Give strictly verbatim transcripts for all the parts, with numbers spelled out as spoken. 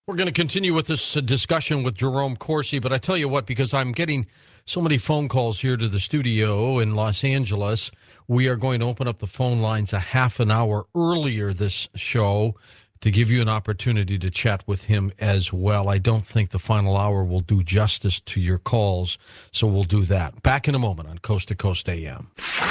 We're going to continue with this uh, discussion with Jerome Corsi, but I tell you what, because I'm getting so many phone calls here to the studio in Los Angeles, we are going to open up the phone lines a half an hour earlier this show to give you an opportunity to chat with him as well. I don't think the final hour will do justice to your calls, so we'll do that. Back in a moment on Coast to Coast A M.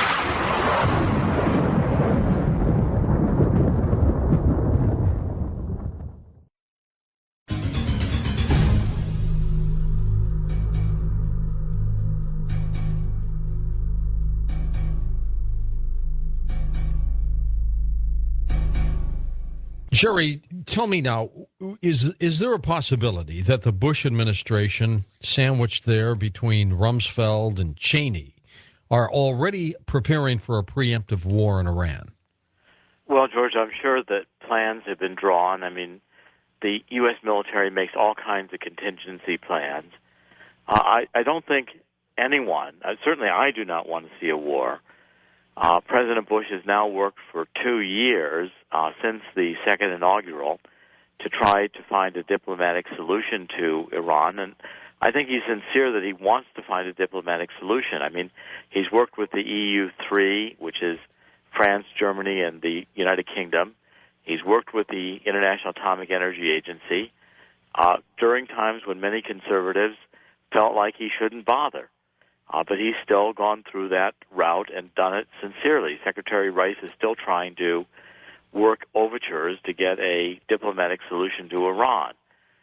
Jerry, tell me now, is is there a possibility that the Bush administration, sandwiched there between Rumsfeld and Cheney, are already preparing for a preemptive war in Iran? Well, George, I'm sure that plans have been drawn. I mean, the U S military makes all kinds of contingency plans. Uh, I, I don't think anyone, uh, certainly I do not want to see a war. Uh, President Bush has now worked for two years uh, since the second inaugural to try to find a diplomatic solution to Iran, and I think he's sincere that he wants to find a diplomatic solution. I mean, he's worked with the E U three, which is France, Germany, and the United Kingdom. He's worked with the International Atomic Energy Agency uh, during times when many conservatives felt like he shouldn't bother. Uh, but he's still gone through that route and done it sincerely. Secretary Rice is still trying to work overtures to get a diplomatic solution to Iran.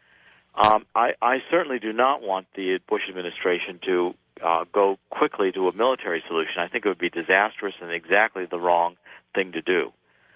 Um, I, I certainly do not want the Bush administration to uh, go quickly to a military solution. I think it would be disastrous and exactly the wrong thing to do.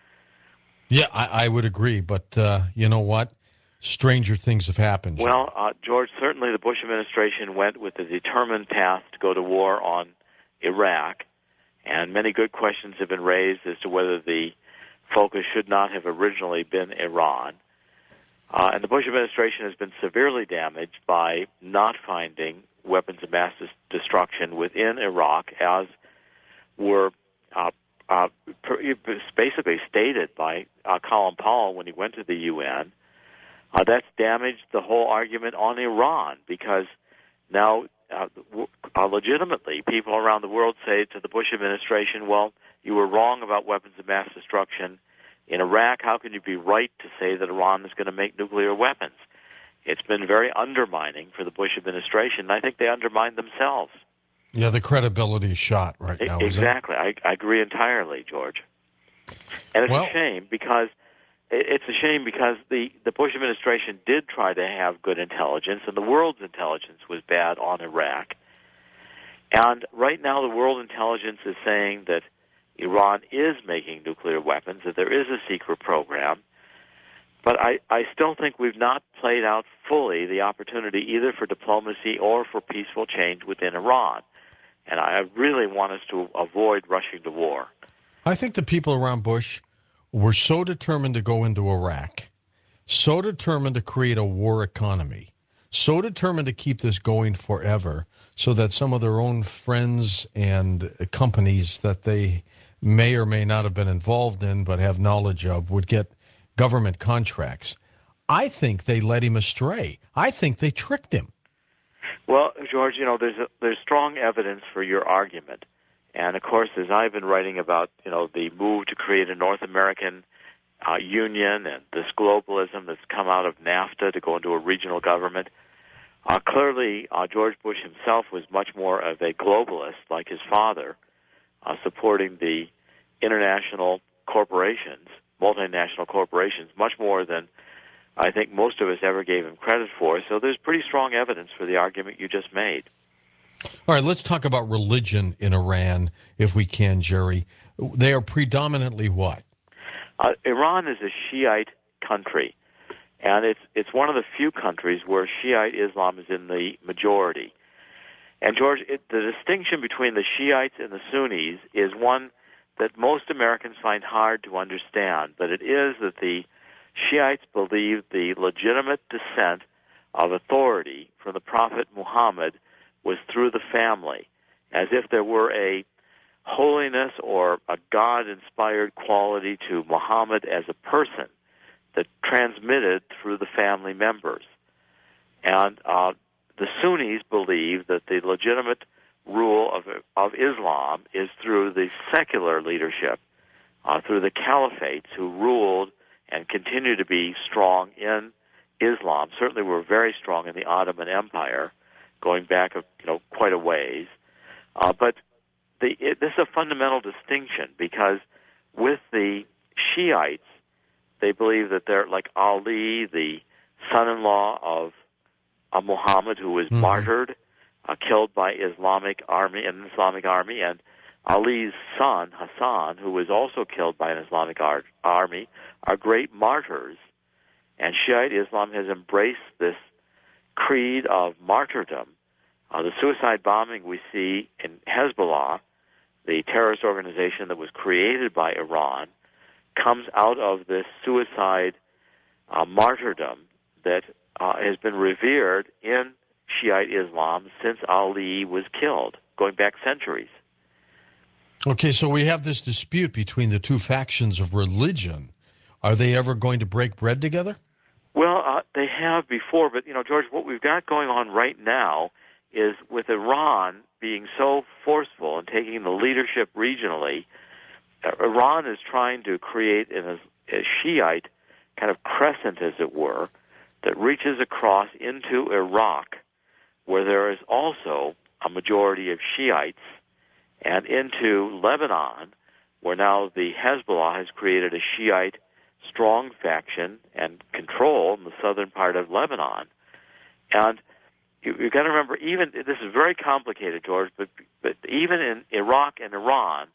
Yeah, I, I would agree, but uh, you know what? Stranger things have happened. Well, uh, George, certainly the Bush administration went with a determined path to go to war on Iraq, and many good questions have been raised as to whether the focus should not have originally been Iran. Uh, and the Bush administration has been severely damaged by not finding weapons of mass destruction within Iraq, as were uh, uh, basically stated by uh, Colin Powell when he went to the U N. Uh, that's damaged the whole argument on Iran, because now uh, uh, legitimately people around the world say to the Bush administration, well, you were wrong about weapons of mass destruction in Iraq. How can you be right to say that Iran is going to make nuclear weapons? It's been very undermining for the Bush administration, and I think they undermine themselves. Yeah, the credibility is shot right now. Exactly. I, I agree entirely, George. And it's well, a shame because It's a shame because the, the Bush administration did try to have good intelligence, and the world's intelligence was bad on Iraq. And right now the world intelligence is saying that Iran is making nuclear weapons, that there is a secret program. But I, I still think we've not played out fully the opportunity either for diplomacy or for peaceful change within Iran. And I really want us to avoid rushing to war. I think the people around Bush were so determined to go into Iraq, so determined to create a war economy, so determined to keep this going forever, so that some of their own friends and companies that they may or may not have been involved in but have knowledge of would get government contracts. I think they led him astray. I think they tricked him. Well, George, you know, there's a, there's strong evidence for your argument. And, of course, as I've been writing about, you know, the move to create a North American uh, union and this globalism that's come out of NAFTA to go into a regional government, uh, clearly uh, George Bush himself was much more of a globalist, like his father, uh, supporting the international corporations, multinational corporations, much more than I think most of us ever gave him credit for. So there's pretty strong evidence for the argument you just made. All right, let's talk about religion in Iran, if we can, Jerry. They are predominantly what? Uh, Iran is a Shiite country, and it's it's one of the few countries where Shiite Islam is in the majority. And, George, it, the distinction between the Shiites and the Sunnis is one that most Americans find hard to understand, but it is that the Shiites believe the legitimate descent of authority from the Prophet Muhammad was through the family, as if there were a holiness or a God-inspired quality to Muhammad as a person that transmitted through the family members. And uh, the Sunnis believe that the legitimate rule of, of Islam is through the secular leadership, uh, through the caliphates who ruled and continue to be strong in Islam. Certainly were very strong in the Ottoman Empire, going back you know quite a ways. Uh, but the, it, this is a fundamental distinction, because with the Shiites, they believe that they're like Ali, the son-in-law of uh, Muhammad, who was mm-hmm. martyred, uh, killed by Islamic army, an Islamic army, and Ali's son, Hassan, who was also killed by an Islamic ar- army, are great martyrs. And Shiite Islam has embraced this creed of martyrdom. Uh, the suicide bombing we see in Hezbollah, the terrorist organization that was created by Iran, comes out of this suicide uh, martyrdom that uh, has been revered in Shiite Islam since Ali was killed, going back centuries. Okay, so we have this dispute between the two factions of religion. Are they ever going to break bread together? Well, uh, they have before, but, you know, George, what we've got going on right now is with Iran being so forceful and taking the leadership regionally, uh, Iran is trying to create an, a Shiite kind of crescent, as it were, that reaches across into Iraq, where there is also a majority of Shiites, and into Lebanon, where now the Hezbollah has created a Shiite strong faction and control in the southern part of Lebanon. And you, you've got to remember, even this is very complicated, George, but, but even in Iraq and Iran,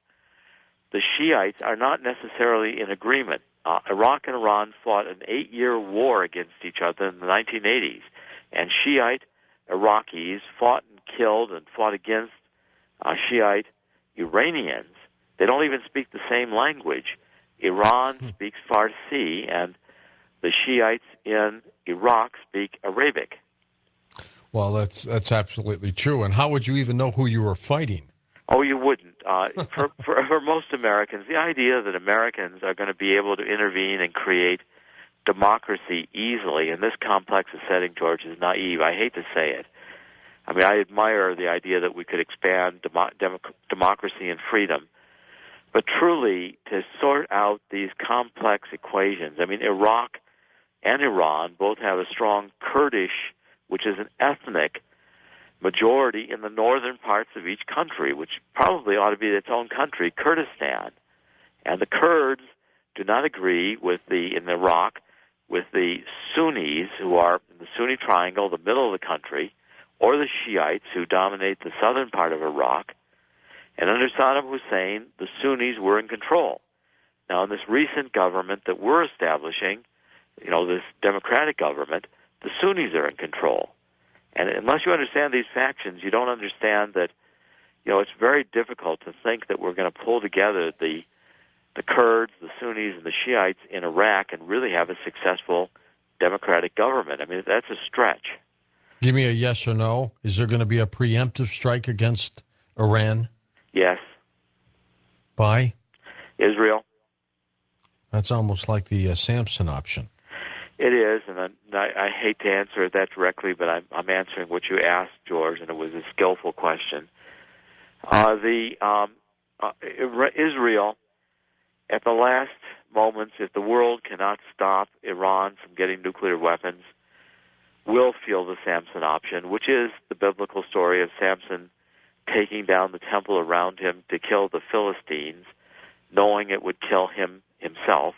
the Shiites are not necessarily in agreement. Uh, Iraq and Iran fought an eight-year war against each other in the nineteen eighties, and Shiite Iraqis fought and killed and fought against uh, Shiite Iranians. They don't even speak the same language. Iran hmm. speaks Farsi, and the Shiites in Iraq speak Arabic. Well, that's that's absolutely true. And how would you even know who you were fighting? Oh, you wouldn't. Uh, for, for, for most Americans, the idea that Americans are going to be able to intervene and create democracy easily in this complex a setting, George, is naive. I hate to say it. I mean, I admire the idea that we could expand demo- demo- democracy and freedom. But truly, to sort out these complex equations, I mean, Iraq and Iran both have a strong Kurdish, which is an ethnic majority in the northern parts of each country, which probably ought to be its own country, Kurdistan. And the Kurds do not agree with the, in Iraq, with the Sunnis, who are in the Sunni triangle, the middle of the country, or the Shiites, who dominate the southern part of Iraq. And under Saddam Hussein, the Sunnis were in control. Now, in this recent government that we're establishing, you know, this democratic government, the Sunnis are in control. And unless you understand these factions, you don't understand that, you know, it's very difficult to think that we're going to pull together the the Kurds, the Sunnis, and the Shiites in Iraq and really have a successful democratic government. I mean, that's a stretch. Give me a yes or no. Is there going to be a preemptive strike against Iran? Yes. By? Israel. That's almost like the uh, Samson option. It is, and I, I hate to answer it that directly, but I'm, I'm answering what you asked, George, and it was a skillful question. Uh, the um, uh, Israel, at the last moments, if the world cannot stop Iran from getting nuclear weapons, will feel the Samson option, which is the biblical story of Samson taking down the temple around him to kill the Philistines, knowing it would kill him himself.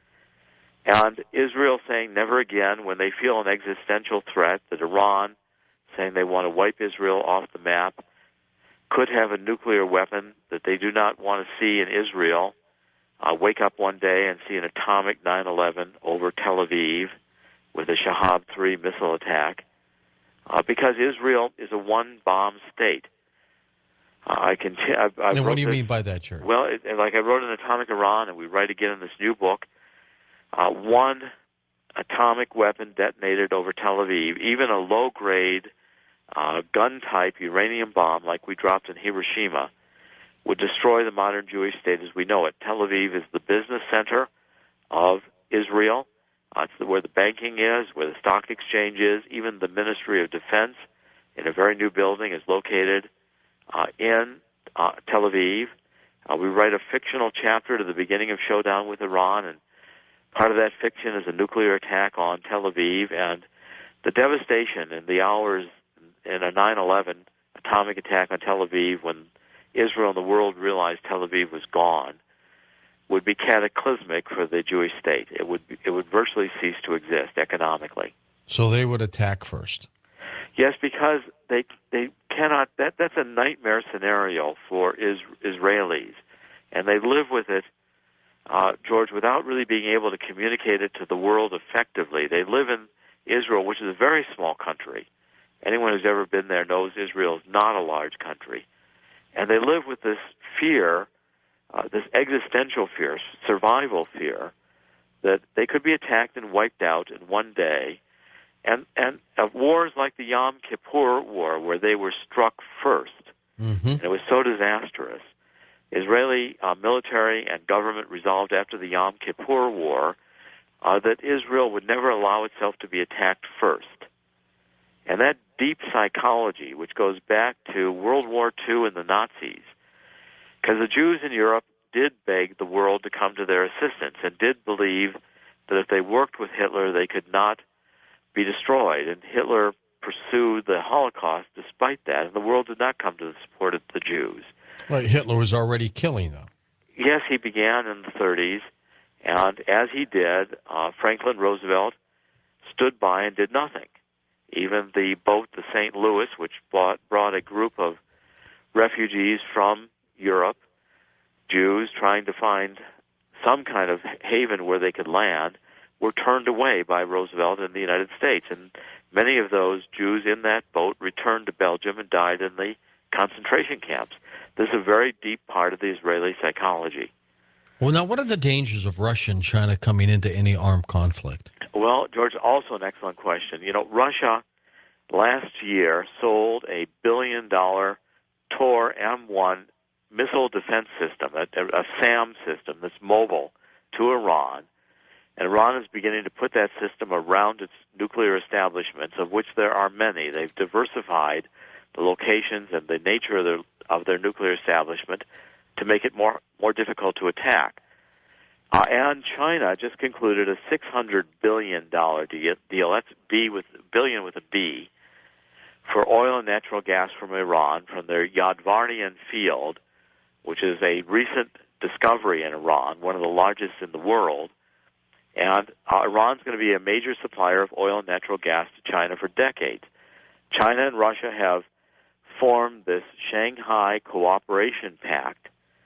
And Israel saying never again when they feel an existential threat, that Iran saying they want to wipe Israel off the map, could have a nuclear weapon that they do not want to see in Israel, uh, wake up one day and see an atomic nine eleven over Tel Aviv with a Shahab three missile attack, uh, because Israel is a one-bomb state. Uh, I can. T- I, I and what do you this, mean by that, Jerry? Well, it, like I wrote in Atomic Iran, and we write again in this new book, uh, one atomic weapon detonated over Tel Aviv, even a low-grade uh, gun-type uranium bomb like we dropped in Hiroshima, would destroy the modern Jewish state as we know it. Tel Aviv is the business center of Israel. Uh, it's where the banking is, where the stock exchange is. Even the Ministry of Defense, in a very new building, is located uh, in uh, Tel Aviv. Uh, we write a fictional chapter to the beginning of Showdown with Iran, and part of that fiction is a nuclear attack on Tel Aviv, and the devastation in the hours in a nine eleven atomic attack on Tel Aviv, when Israel and the world realized Tel Aviv was gone, would be cataclysmic for the Jewish state. It would be, it would virtually cease to exist economically. So they would attack first. Yes, because they they cannot. That that's a nightmare scenario for is, Israelis, and they live with it, uh, George, without really being able to communicate it to the world effectively. They live in Israel, which is a very small country. Anyone who's ever been there knows Israel is not a large country, and they live with this fear, uh, this existential fear, survival fear, that they could be attacked and wiped out in one day. And and of wars like the Yom Kippur War, where they were struck first, mm-hmm. and it was so disastrous, Israeli uh, military and government resolved after the Yom Kippur War uh, that Israel would never allow itself to be attacked first. And that deep psychology, which goes back to World War Two and the Nazis, because the Jews in Europe did beg the world to come to their assistance and did believe that if they worked with Hitler, they could not be destroyed. And Hitler pursued the Holocaust despite that, and the world did not come to the support of the Jews. Well, Hitler was already killing them. Yes, he began in the thirties, and as he did, uh, Franklin Roosevelt stood by and did nothing. Even the boat, the Saint Louis, which brought, brought a group of refugees from Europe, Jews trying to find some kind of haven where they could land, were turned away by Roosevelt in the United States. And many of those Jews in that boat returned to Belgium and died in the concentration camps. This is a very deep part of the Israeli psychology. Well, now, what are the dangers of Russia and China coming into any armed conflict? Well, George, also an excellent question. You know, Russia last year sold a billion-dollar Tor M one missile defense system, a, a SAM system that's mobile, to Iran. And Iran is beginning to put that system around its nuclear establishments, of which there are many. They've diversified the locations and the nature of their, of their nuclear establishment to make it more, more difficult to attack. Uh, and China just concluded a six hundred billion dollars deal, that's B with billion with a B, for oil and natural gas from Iran, from their Yadvarnian field, which is a recent discovery in Iran, one of the largest in the world. And uh, Iran's going to be a major supplier of oil and natural gas to China for decades. China and Russia have formed this Shanghai Cooperation Pact,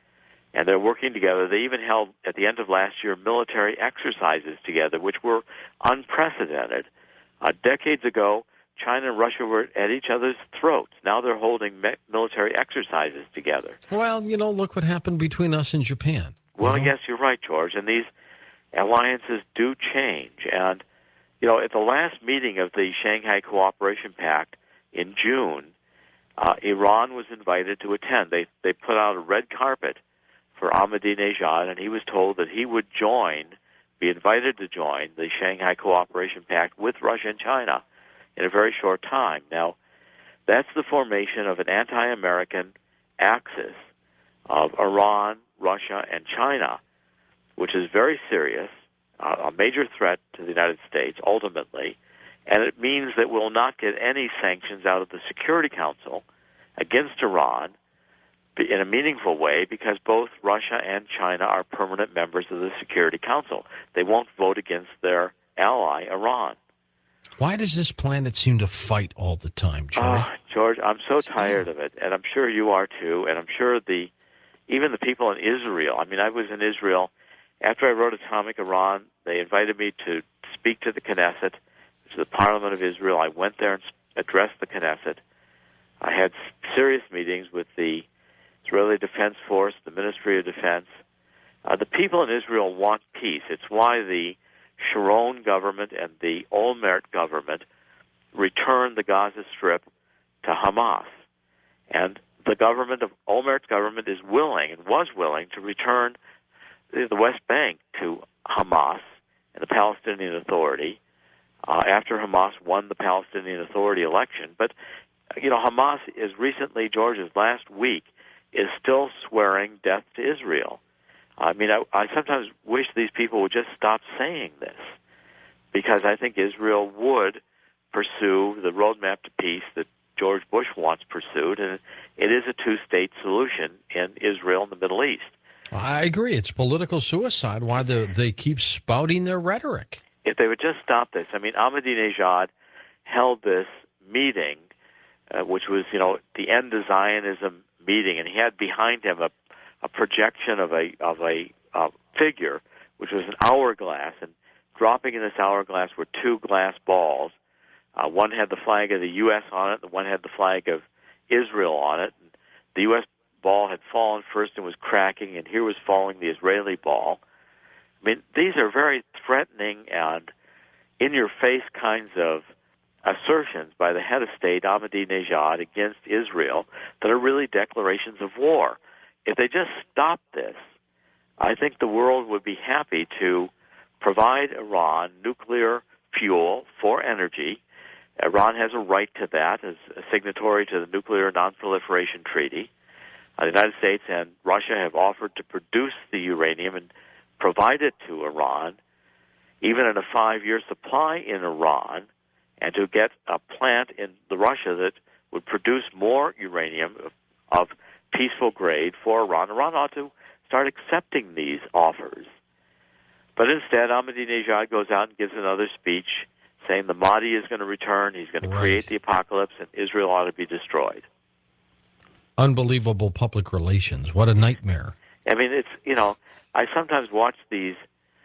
and they're working together. They even held, at the end of last year, military exercises together, which were unprecedented. Uh, decades ago, China and Russia were at each other's throats. Now they're holding me- military exercises together. Well, you know, look what happened between us and Japan. Well, you know? yes, you're right, George. And these alliances do change. And, you know, at the last meeting of the Shanghai Cooperation Pact in June, uh, Iran was invited to attend. They they put out a red carpet for Ahmadinejad, and he was told that he would join, be invited to join the Shanghai Cooperation Pact with Russia and China in a very short time. Now, that's the formation of an anti-American axis of Iran, Russia, and China, which is very serious, uh, a major threat to the United States, ultimately, and it means that we'll not get any sanctions out of the Security Council against Iran in a meaningful way, because both Russia and China are permanent members of the Security Council. They won't vote against their ally, Iran. Why does this planet seem to fight all the time, Jerry? Oh, George, I'm so tired of it, and I'm sure you are too, and I'm sure the even the people in Israel. I mean, I was in Israel after I wrote Atomic Iran. They invited me to speak to the Knesset, to the Parliament of Israel. I went there and addressed the Knesset. I had serious meetings with the Israeli Defense Force, the Ministry of Defense. Uh, the people in Israel want peace. It's why the Sharon government and the Olmert government returned the Gaza Strip to Hamas. And the government of Olmert's government is willing and was willing to return the West Bank to Hamas and the Palestinian Authority uh, after Hamas won the Palestinian Authority election. But, you know, Hamas is recently, George's last week, is still swearing death to Israel. I mean, I, I sometimes wish these people would just stop saying this, because I think Israel would pursue the roadmap to peace that George Bush wants pursued, and it is a two-state solution in Israel and the Middle East. I agree. It's political suicide. Why the, they keep spouting their rhetoric. If they would just stop this. I mean, Ahmadinejad held this meeting, uh, which was, you know, the End of Zionism meeting, and he had behind him a, a projection of a of a uh, figure, which was an hourglass, and dropping in this hourglass were two glass balls. Uh, one had the flag of the U S on it, and one had the flag of Israel on it. And the U S ball had fallen first and was cracking, and here was falling the Israeli ball. I mean, these are very threatening and in-your-face kinds of assertions by the head of state, Ahmadinejad, against Israel that are really declarations of war. If they just stopped this, I think the world would be happy to provide Iran nuclear fuel for energy. Iran has a right to that as a signatory to the Nuclear Non-Proliferation Treaty. Uh, the United States and Russia have offered to produce the uranium and provide it to Iran, even in a five-year supply in Iran, and to get a plant in the Russia that would produce more uranium of, of peaceful grade for Iran. Iran ought to start accepting these offers. But instead, Ahmadinejad goes out and gives another speech saying the Mahdi is going to return, he's going to Right. create the apocalypse, and Israel ought to be destroyed. Unbelievable public relations. What a nightmare. I mean, it's, you know, I sometimes watch these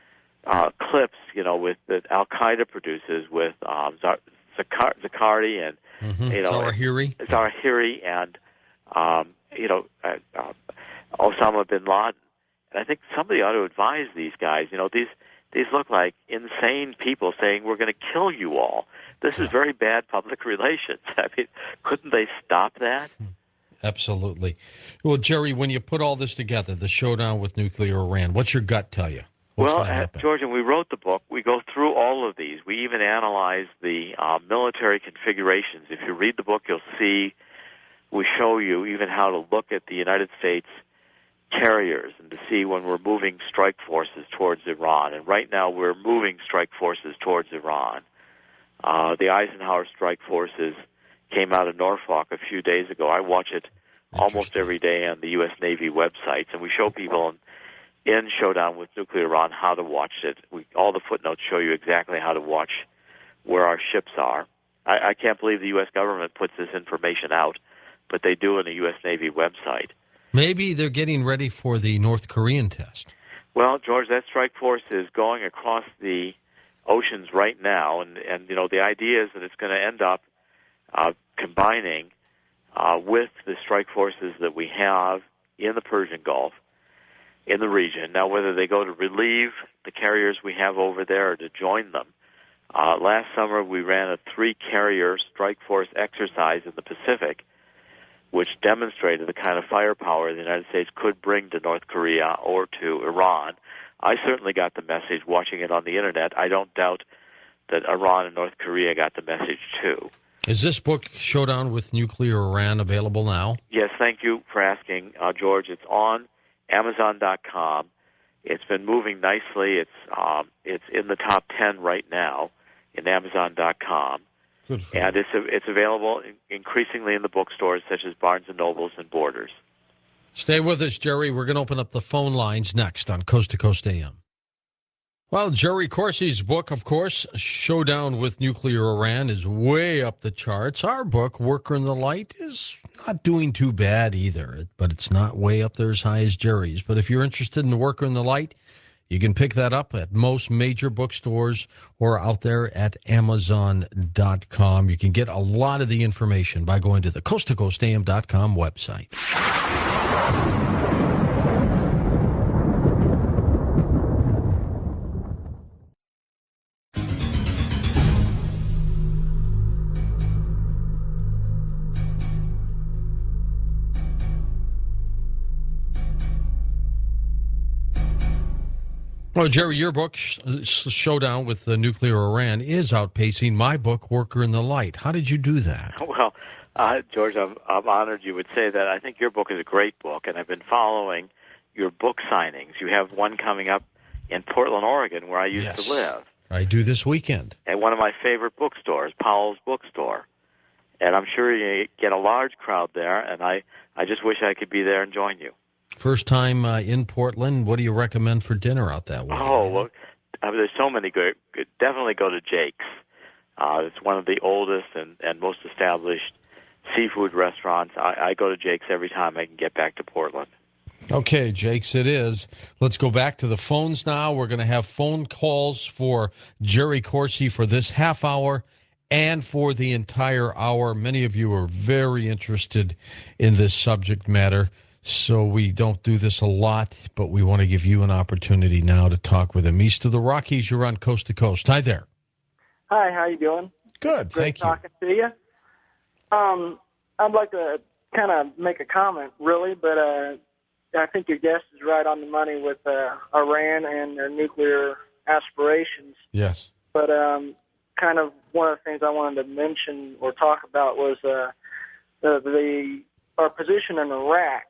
uh, clips, you know, with that Al-Qaeda produces with um, Zakar- Zakari and, Mm-hmm. you know, Zawahiri. Zawahiri and, um, you know, uh, uh, Osama bin Laden. And I think somebody ought to advise these guys. You know, these these look like insane people saying, we're going to kill you all. This is very bad public relations. I mean, couldn't they stop that? Absolutely. Well, Jerry, when you put all this together, the showdown with nuclear Iran, what's your gut tell you? What's well, going to happen? George, when we wrote the book, we go through all of these. We even analyze the uh, military configurations. If you read the book, you'll see we show you even how to look at the United States carriers and to see when we're moving strike forces towards Iran. And right now we're moving strike forces towards Iran. Uh, the Eisenhower strike forces came out of Norfolk a few days ago. I watch it almost every day on the U S Navy websites, and we show people in, in Showdown with Nuclear Iran how to watch it. We, all the footnotes show you exactly how to watch where our ships are. I, I can't believe the U S government puts this information out, but they do on a U S Navy website. Maybe they're getting ready for the North Korean test. Well, George, that strike force is going across the oceans right now, and, and you know, the idea is that it's going to end up uh, combining uh, with the strike forces that we have in the Persian Gulf, in the region. Now, whether they go to relieve the carriers we have over there or to join them, uh, last summer we ran a three-carrier strike force exercise in the Pacific, which demonstrated the kind of firepower the United States could bring to North Korea or to Iran. I certainly got the message watching it on the Internet. I don't doubt that Iran and North Korea got the message, too. Is this book, Showdown with Nuclear Iran, available now? Yes, thank you for asking, uh, George. It's on Amazon dot com. It's been moving nicely. It's um, it's in the top ten right now in Amazon dot com. Good for And you. it's it's available increasingly in the bookstores such as Barnes and Nobles and Borders. Stay with us, Jerry. We're going to open up the phone lines next on Coast to Coast A M. Well, Jerry Corsi's book, of course, Showdown with Nuclear Iran, is way up the charts. Our book, Worker in the Light, is not doing too bad either, but it's not way up there as high as Jerry's. But if you're interested in Worker in the Light, you can pick that up at most major bookstores or out there at Amazon dot com. You can get a lot of the information by going to the Coast to Coast A M dot com website. Well, Jerry, your book, Showdown with the Nuclear Iran, is outpacing my book, Worker in the Light. How did you do that? Well, uh, George, I'm, I'm honored you would say that. I think your book is a great book, and I've been following your book signings. You have one coming up in Portland, Oregon, where I used Yes. to live. I do this weekend. At one of my favorite bookstores, Powell's Bookstore. And I'm sure you get a large crowd there, and I, I just wish I could be there and join you. First time uh, in Portland. What do you recommend for dinner out that way? Oh, well, I mean, there's so many good. good definitely go to Jake's. Uh, it's one of the oldest and, and most established seafood restaurants. I, I go to Jake's every time I can get back to Portland. Okay, Jake's it is. Let's go back to the phones now. We're going to have phone calls for Jerry Corsi for this half hour and for the entire hour. Many of you are very interested in this subject matter, so we don't do this a lot, but we want to give you an opportunity now to talk with him. East of the Rockies, you're on Coast to Coast. Hi there. Hi, how you doing? Good, Great thank you. talking to you. Um, I'd like to kind of make a comment, really, but uh, I think your guest is right on the money with uh, Iran and their nuclear aspirations. Yes. But um, kind of one of the things I wanted to mention or talk about was uh, the, the our position in Iraq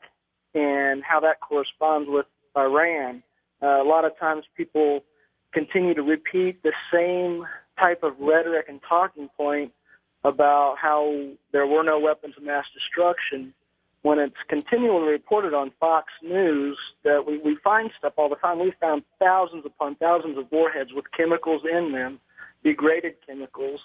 and how that corresponds with Iran. Uh, a lot of times people continue to repeat the same type of rhetoric and talking point about how there were no weapons of mass destruction when it's continually reported on Fox News that we, we find stuff all the time. We found thousands upon thousands of warheads with chemicals in them, degraded chemicals,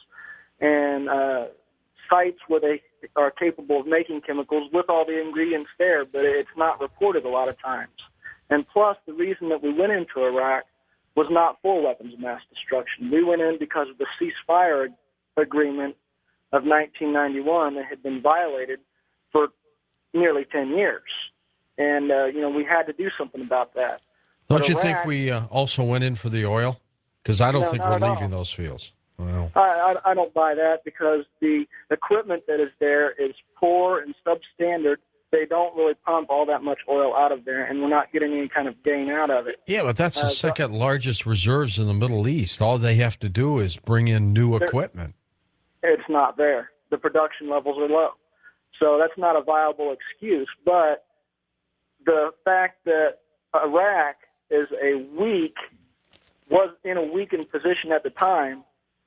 and uh, sites where they are capable of making chemicals with all the ingredients there, but it's not reported a lot of times. And plus, the reason that we went into Iraq was not for weapons of mass destruction. We went in because of the ceasefire agreement of nineteen ninety-one that had been violated for nearly ten years. And, uh, you know, we had to do something about that. Don't But you Iraq, think we uh, also went in for the oil? Because I don't No, think not we're at all. leaving those fields. Well, I, I, I don't buy that because the equipment that is there is poor and substandard. They don't really pump all that much oil out of there, and we're not getting any kind of gain out of it. yeah, but that's the Uh, so- second largest reserves in the Middle East. All they have to do is bring in new There- equipment. It's not there. The production levels are low. So that's not a viable excuse. But the fact that Iraq is a weak, was in a weakened position at the time,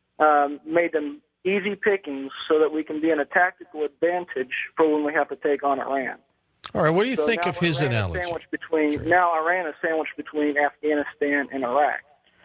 um, made them easy pickings so that we can be in a tactical advantage for when we have to take on Iran. All right, what do you So think now of his Iran is analogy? sandwiched between, Sure. Now Iran is sandwiched between Afghanistan and Iraq.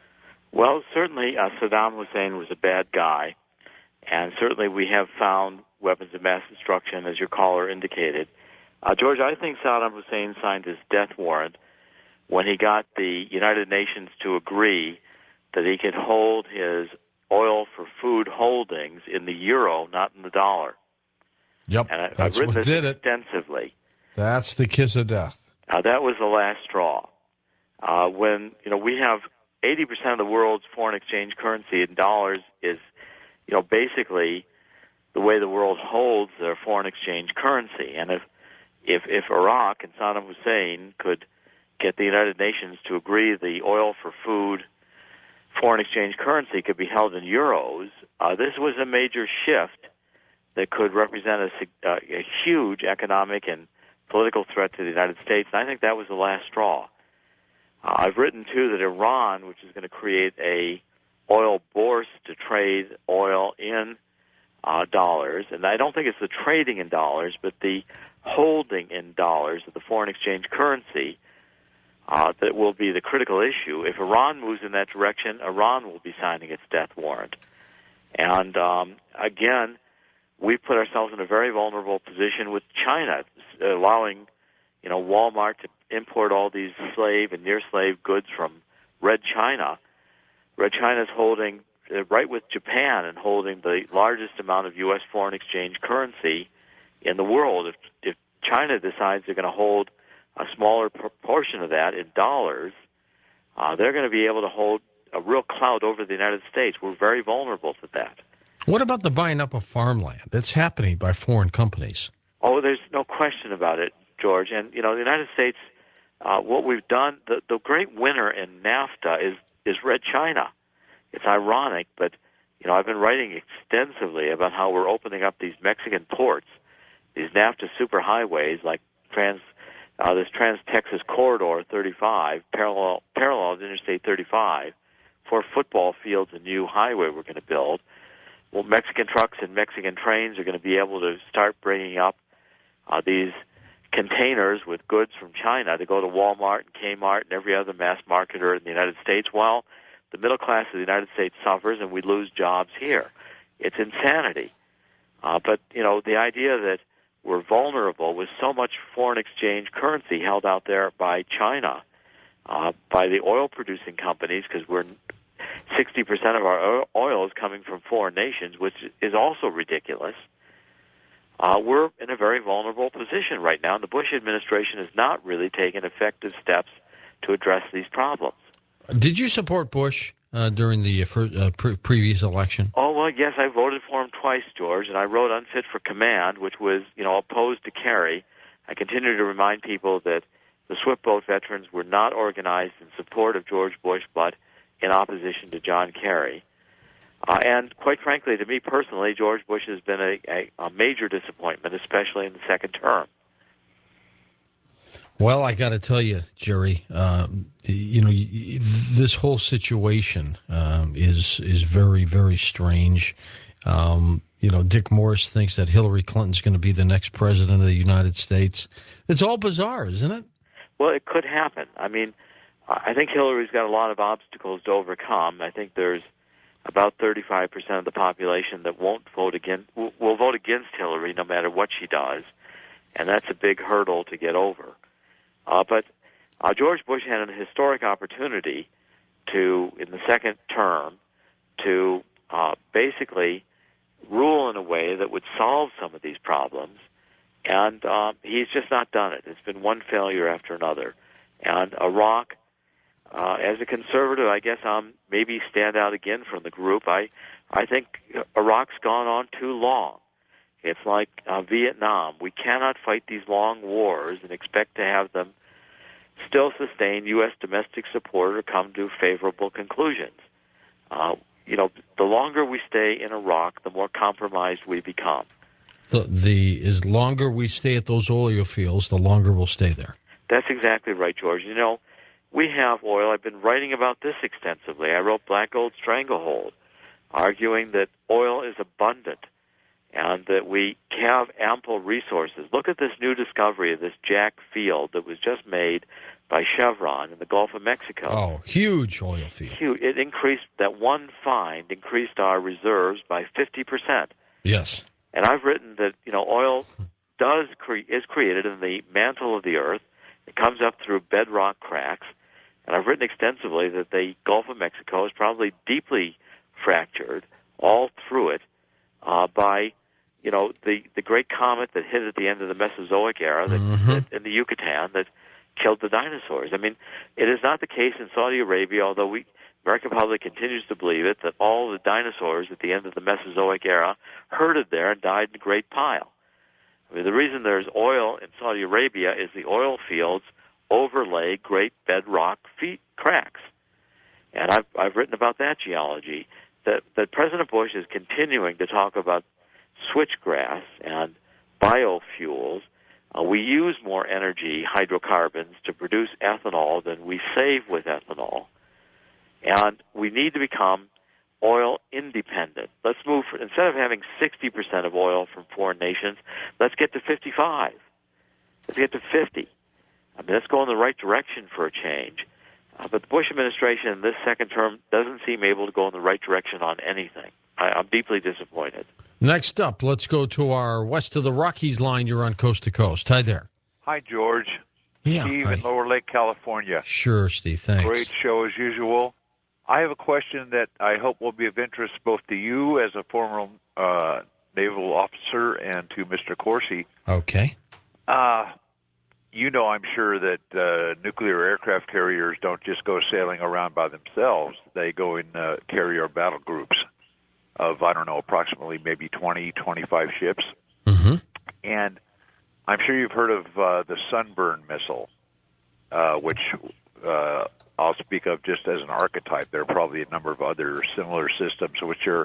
Well, certainly uh, Saddam Hussein was a bad guy, and certainly we have found weapons of mass destruction, as your caller indicated. Uh, George, I think Saddam Hussein signed his death warrant when he got the United Nations to agree that he could hold his oil for food holdings in the euro, not in the dollar. Yep, And I, that's I've written what this did it. extensively. That's the kiss of death. Uh, that was the last straw. Uh, when you know we have eighty percent of the world's foreign exchange currency in dollars is, you know, basically the way the world holds their foreign exchange currency. And if if if Iraq and Saddam Hussein could get the United Nations to agree the oil for food foreign exchange currency could be held in euros, uh, this was a major shift that could represent a, sig- uh, a huge economic and political threat to the United States. And I think that was the last straw. Uh, I've written, too, that Iran, which is going to create a oil bourse to trade oil in uh, dollars, and I don't think it's the trading in dollars, but the holding in dollars of the foreign exchange currency uh, that will be the critical issue. If Iran moves in that direction, Iran will be signing its death warrant. And, um, again, we put ourselves in a very vulnerable position with China, allowing, you know, Walmart to import all these slave and near-slave goods from Red China. Red China is holding, uh, right with Japan, and holding the largest amount of U S foreign exchange currency in the world. If, if China decides they're going to hold a smaller proportion of that in dollars, uh, they're going to be able to hold a real clout over the United States. We're very vulnerable to that. What about the buying up of farmland? That's happening by foreign companies. Oh, there's no question about it, George. And, you know, the United States uh, what we've done, the, the great winner in NAFTA is, is Red China. It's ironic, but you know, I've been writing extensively about how we're opening up these Mexican ports, these NAFTA superhighways like trans, uh, this Trans-Texas Corridor thirty-five, parallel parallel to Interstate thirty-five, for football fields, a new highway we're going to build. Well, Mexican trucks and Mexican trains are going to be able to start bringing up uh, these containers with goods from China to go to Walmart and Kmart and every other mass marketer in the United States. Well, the middle class of the United States suffers, and we lose jobs here. It's insanity. Uh, but, you know, the idea that we're vulnerable with so much foreign exchange currency held out there by China, uh, by the oil-producing companies, because we're sixty percent of our oil is coming from foreign nations, which is also ridiculous. Uh, we're in a very vulnerable position right now, and the Bush administration has not really taken effective steps to address these problems. Did you support Bush uh, during the uh, first, uh, pre- previous election? Oh, well, yes, I voted for him twice, George, and I wrote Unfit for Command, which was, you know, opposed to Kerry. I continue to remind people that the Swift Boat veterans were not organized in support of George Bush, but in opposition to John Kerry. Uh, and quite frankly, to me personally, George Bush has been a, a, a major disappointment, especially in the second term. Well, I got to tell you, Jerry, uh, you know, this whole situation um, is is very, very strange. Um, you know, Dick Morris thinks that Hillary Clinton's going to be the next president of the United States. It's all bizarre, isn't it? Well, it could happen. I mean, I think Hillary's got a lot of obstacles to overcome. I think there's about thirty-five percent of the population that won't vote against, will vote against Hillary no matter what she does, and that's a big hurdle to get over. Uh, but uh, George Bush had a historic opportunity to, in the second term, to uh, basically rule in a way that would solve some of these problems, and uh, he's just not done it. It's been one failure after another. And Iraq, uh, as a conservative, I guess I'm maybe stand out again from the group. I, I think Iraq's gone on too long. It's like uh, Vietnam. We cannot fight these long wars and expect to have them still sustain U S domestic support or come to favorable conclusions. Uh, you know, the longer we stay in Iraq, the more compromised we become. The, the as longer we stay at those oil fields, the longer we'll stay there. That's exactly right, George. You know, we have oil. I've been writing about this extensively. I wrote Black Gold Stranglehold, arguing that oil is abundant and that we have ample resources. Look at this new discovery of this Jack field that was just made by Chevron in the Gulf of Mexico. Oh, huge oil field. Huge. It increased, that one find increased our reserves by fifty percent. Yes. And I've written that, you know, oil does cre- is created in the mantle of the earth. It comes up through bedrock cracks. And I've written extensively that the Gulf of Mexico is probably deeply fractured all through it uh, by, you know, the, the great comet that hit at the end of the Mesozoic era that, Mm-hmm. that in the Yucatan that killed the dinosaurs. I mean, it is not the case in Saudi Arabia, although we American public continues to believe it, that all the dinosaurs at the end of the Mesozoic era herded there and died in a great pile. I mean, the reason there's oil in Saudi Arabia is the oil fields overlay great bedrock feet cracks. And I've, I've written about that geology, that, that President Bush is continuing to talk about switchgrass and biofuels. Uh, we use more energy, hydrocarbons, to produce ethanol than we save with ethanol. And we need to become oil independent. Let's move, for, instead of having sixty percent of oil from foreign nations, let's get to fifty-five. Let's get to fifty. I mean, let's go in the right direction for a change. Uh, but the Bush administration in this second term doesn't seem able to go in the right direction on anything. I, I'm deeply disappointed. Next up, let's go to our west of the Rockies line. You're on Coast to Coast. Hi there. Hi, George. Yeah. Steve hi. in Lower Lake, California. Sure, Steve. Thanks. Great show as usual. I have a question that I hope will be of interest both to you as a former uh, naval officer and to Mister Corsi. Okay. Uh, you know, I'm sure that uh, nuclear aircraft carriers don't just go sailing around by themselves. They go in uh, carrier battle groups of, I don't know, approximately maybe twenty, twenty-five ships. Mm-hmm. And I'm sure you've heard of uh, the Sunburn missile. uh, which uh, I'll speak of just as an archetype. There are probably a number of other similar systems, which are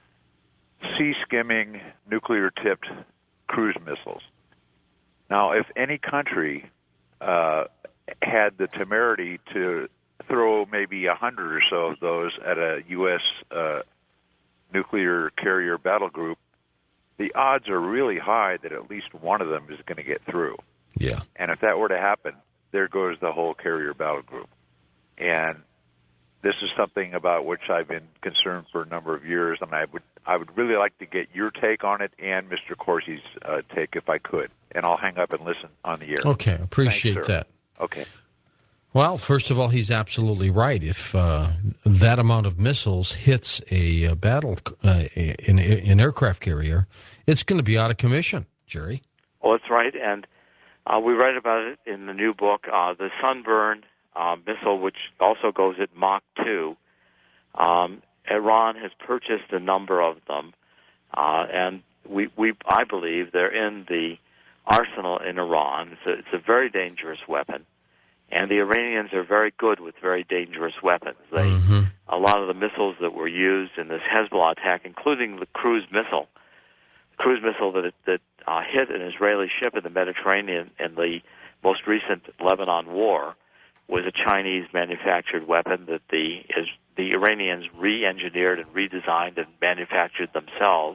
sea-skimming, nuclear-tipped cruise missiles. Now, if any country uh, had the temerity to throw maybe a hundred or so of those at a U S uh, nuclear carrier battle group, the odds are really high that at least one of them is going to get through. Yeah. And if that were to happen, there goes the whole carrier battle group. And this is something about which I've been concerned for a number of years, and I would I would really like to get your take on it and Mister Corsi's uh, take if I could. And I'll hang up and listen on the air. Okay, appreciate Thanks, sir. that. Okay. Well, first of all, he's absolutely right. If uh, that amount of missiles hits a, uh battle, uh, an, an aircraft carrier, it's going to be out of commission, Jerry. Well, that's right, and uh, we write about it in the new book, uh, the Sunburn uh, missile, which also goes at Mach two. Um, Iran has purchased a number of them, uh, and we, we, I believe they're in the arsenal in Iran. It's a, it's a very dangerous weapon, and the Iranians are very good with very dangerous weapons. They, mm-hmm. A lot of the missiles that were used in this Hezbollah attack, including the cruise missile, cruise missile that that uh, hit an Israeli ship in the Mediterranean in the most recent Lebanon war, was a Chinese-manufactured weapon that the is, the Iranians re-engineered and redesigned and manufactured themselves.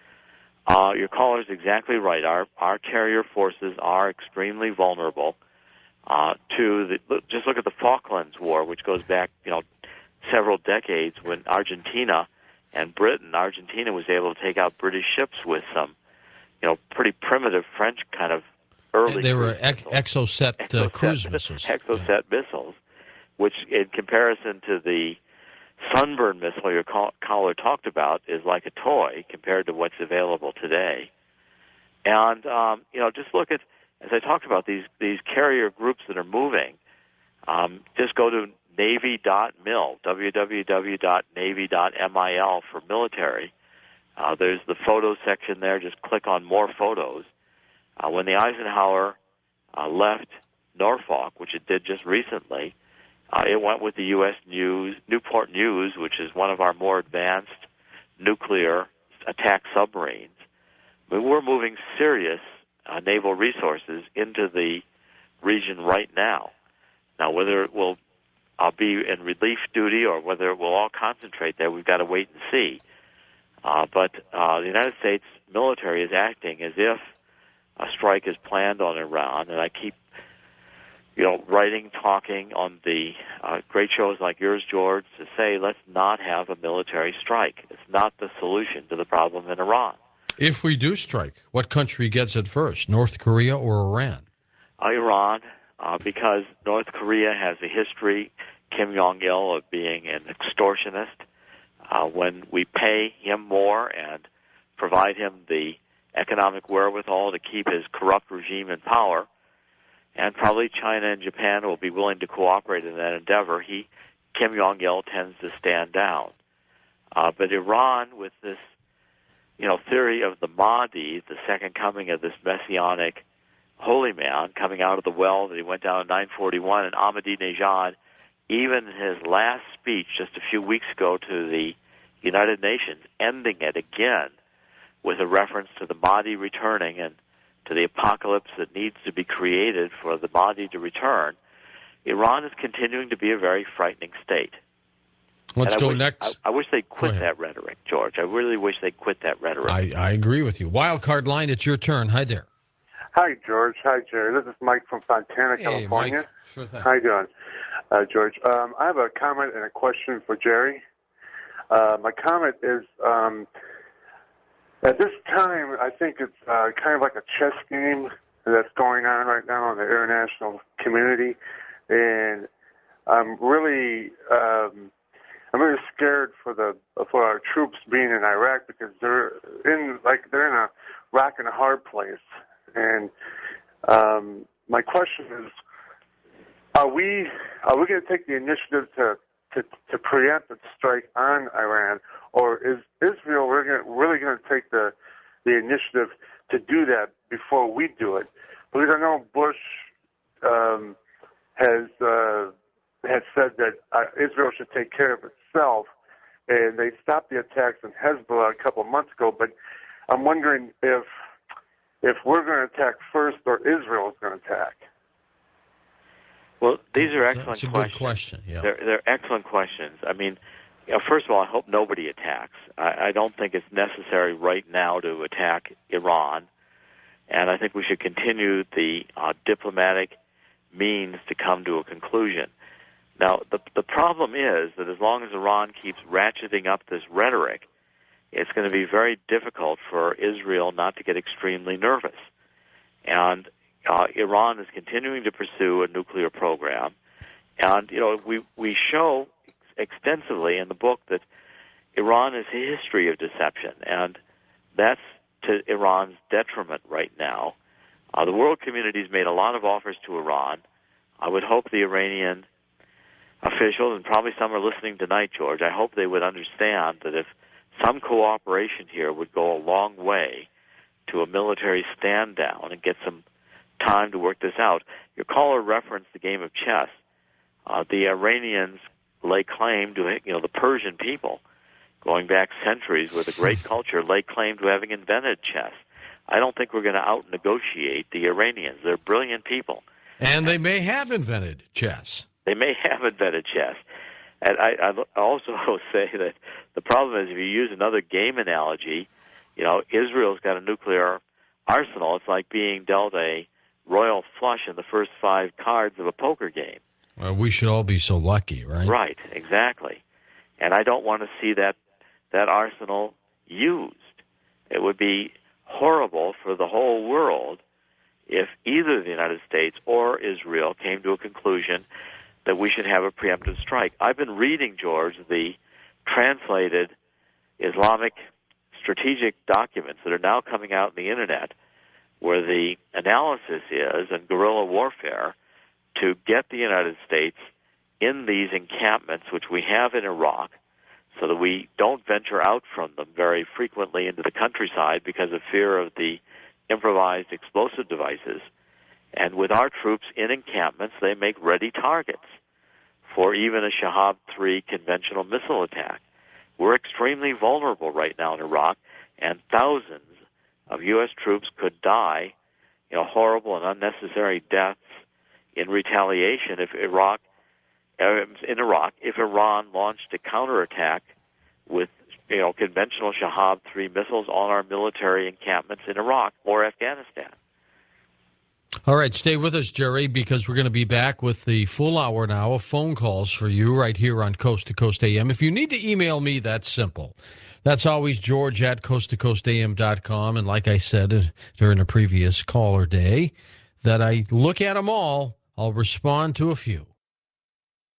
Uh, your caller is exactly right. Our our carrier forces are extremely vulnerable uh, to the. Look, just look at the Falklands War, which goes back, you know, several decades, when Argentina and Britain, Argentina was able to take out British ships with some, you know, pretty primitive French kind of early. They were ex- missiles. Exocet, uh, Exocet cruise missiles. Exocet yeah. missiles, which in comparison to the Sunburn missile your call- caller talked about, is like a toy compared to what's available today. And, um, you know, just look at, as I talked about, these, these carrier groups that are moving. Um, just go to Navy dot mil, w w w dot navy dot mil for military. Uh, there's the photo section there. Just click on more photos. Uh, when the Eisenhower uh, left Norfolk, which it did just recently, uh, it went with the U S News, Newport News, which is one of our more advanced nuclear attack submarines. I mean, we're moving serious uh, naval resources into the region right now. Now, whether it will uh, be in relief duty or whether it will all concentrate there, we've got to wait and see. Uh, but uh, the United States military is acting as if a strike is planned on Iran, and I keep, you know, writing, talking on the uh, great shows like yours, George, to say let's not have a military strike. It's not the solution to the problem in Iran. If we do strike, what country gets it first, North Korea or Iran? Uh, Iran, uh, because North Korea has a history, Kim Jong-il, of being an extortionist. Uh, when we pay him more and provide him the economic wherewithal to keep his corrupt regime in power, and probably China and Japan will be willing to cooperate in that endeavor, he, Kim Jong-il, tends to stand down. Uh, but Iran, with this, you know, theory of the Mahdi, the second coming of this messianic holy man coming out of the well that he went down in nine forty-one, and Ahmadinejad, even in his last speech just a few weeks ago to the United Nations, ending it again with a reference to the Mahdi returning and to the apocalypse that needs to be created for the Mahdi to return. Iran is continuing to be a very frightening state. Let's go wish, next. I, I wish they'd quit that rhetoric, George. I really wish they'd quit that rhetoric. I, I agree with you. Wild card line, it's your turn. Hi there. Hi, George. Hi, Jerry. This is Mike from Fontana, Hey, California. Mike. Sure thing. How you doing, uh, George? Um, I have a comment and a question for Jerry. Uh, my comment is, um, at this time, I think it's uh, kind of like a chess game that's going on right now in the international community, and I'm really, um, I'm really scared for the for our troops being in Iraq, because they're in like they're in a rock and a hard place. And um, my question is, are we are we going to take the initiative to, to, to preempt a strike on Iran, or is Israel we're gonna, really going to take the the initiative to do that before we do it? Because I know Bush um, has uh, has said that uh, Israel should take care of itself, and they stopped the attacks on Hezbollah a couple of months ago. But I'm wondering if if we're going to attack first or Israel is going to attack. Well, these are excellent That's a questions. good question. Yeah. They're, they're excellent questions. I mean, you know, first of all, I hope nobody attacks. I, I don't think it's necessary right now to attack Iran, and I think we should continue the uh, diplomatic means to come to a conclusion. Now, the the problem is that as long as Iran keeps ratcheting up this rhetoric, it's going to be very difficult for Israel not to get extremely nervous. And uh, Iran is continuing to pursue a nuclear program. And, you know, we, we show extensively in the book that Iran is a history of deception, and that's to Iran's detriment right now. Uh, the world community has made a lot of offers to Iran. I would hope the Iranian officials, and probably some are listening tonight, George, I hope they would understand that if some cooperation here would go a long way to a military stand down and get some time to work this out. Your caller referenced the game of chess. Uh, the Iranians lay claim to, you know, the Persian people, going back centuries with a great culture, lay claim to having invented chess. I don't think we're going to out-negotiate the Iranians. They're brilliant people. And they may have invented chess. They may have invented chess. And I, I also say that the problem is if you use another game analogy, you know, Israel's got a nuclear arsenal. It's like being dealt a royal flush in the first five cards of a poker game. Well, we should all be so lucky, right? Right, exactly. And I don't want to see that that arsenal used. It would be horrible for the whole world if either the United States or Israel came to a conclusion that we should have a preemptive strike. I've been reading, George, the translated Islamic strategic documents that are now coming out on the Internet, where the analysis is, in guerrilla warfare, to get the United States in these encampments, which we have in Iraq, so that we don't venture out from them very frequently into the countryside because of fear of the improvised explosive devices. And with our troops in encampments, they make ready targets for even a Shahab three conventional missile attack. We're extremely vulnerable right now in Iraq, and thousands of U S troops could die, you know, horrible and unnecessary deaths in retaliation if Iraq, uh, in Iraq, if Iran launched a counterattack with, you know, conventional Shahab three missiles on our military encampments in Iraq or Afghanistan. All right, stay with us, Jerry, because we're going to be back with the full hour now of phone calls for you right here on Coast to Coast A M. If you need to email me, that's simple. That's always George at coast to coast a m dot com. And like I said during a previous caller day, that I look at them all, I'll respond to a few.